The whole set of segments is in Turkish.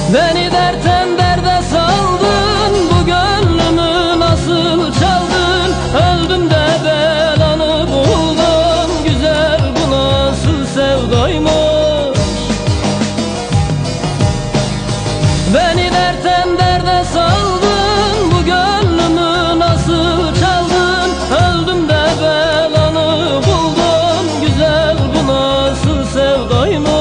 Beni dertten derde saldın, bu gönlümü nasıl çaldın? Öldüm de belanı buldum, güzel bu nasıl sevdaymış? Beni dertten derde saldın, bu gönlümü nasıl çaldın? Öldüm de belanı buldum, güzel bu nasıl sevdaymış?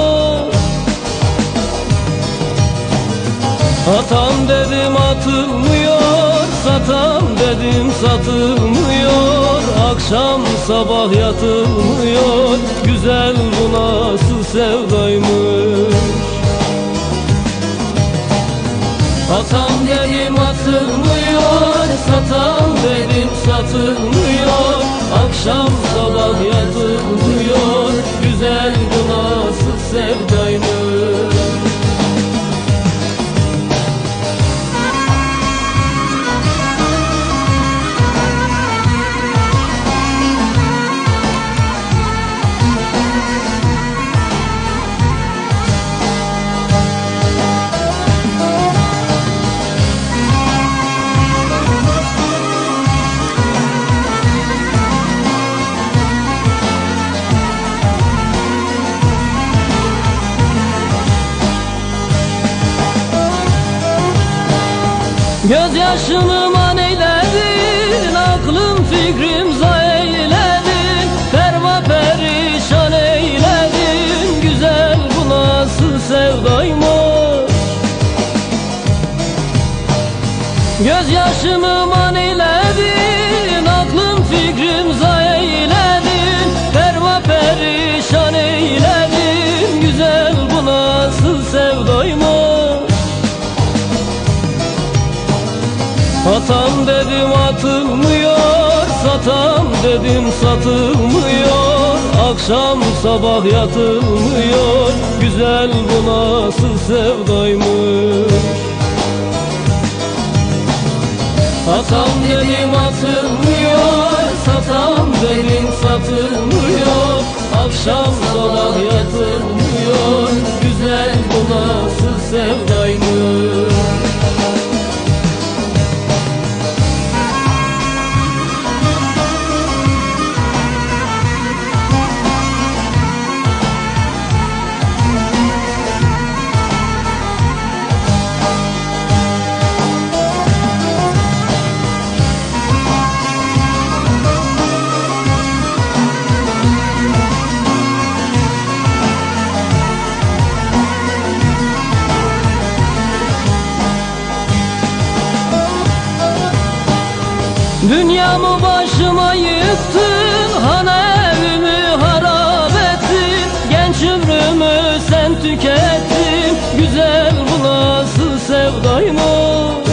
Atam dedim atılmıyor, satam dedim satılmıyor, akşam sabah yatılmıyor, güzel bu nasıl sevdaymış? Atam dedim atılmıyor, satam dedim satılmıyor, akşam sabah yatılmıyor, güzel bu nasıl sevdaymış? Gözyaşımı man eyledin, aklım fikrim zayi eyledin, perva perişan eyledin, güzel bu nasıl sevdaymış? Gözyaşımı man eyledin, aklım fikrim zayi eyledin, perva perişan eyledin, güzel bu nasıl sevdaymış? Atam dedim atılmıyor, satam dedim satılmıyor, akşam sabah yatılmıyor, güzel bu nasıl sevdaymış? Atam dedim atılmıyor, satam dedim satılmıyor, akşam sabah yatılmıyor, güzel bu nasıl sevdaymış? Dünyamı başıma yıktın, han evimi harap ettin, genç ömrümü sen tükettin, güzel bu nasıl sevdaymış?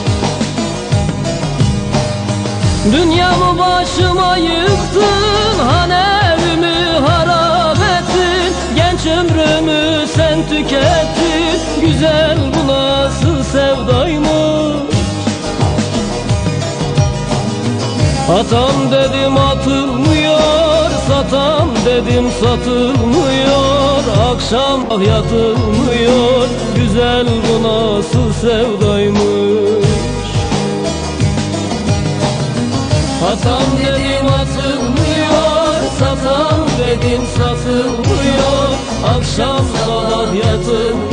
Dünyamı başıma yıktın, han evimi harap ettin, genç ömrümü sen tükettin, güzel bu nasıl sevdaymış? Atam dedim atılmıyor, satam dedim satılmıyor, akşam yatılmıyor, güzel bu nasıl sevdaymış? Atam dedim atılmıyor, satam dedim satılmıyor, akşam sabah yatılmıyor,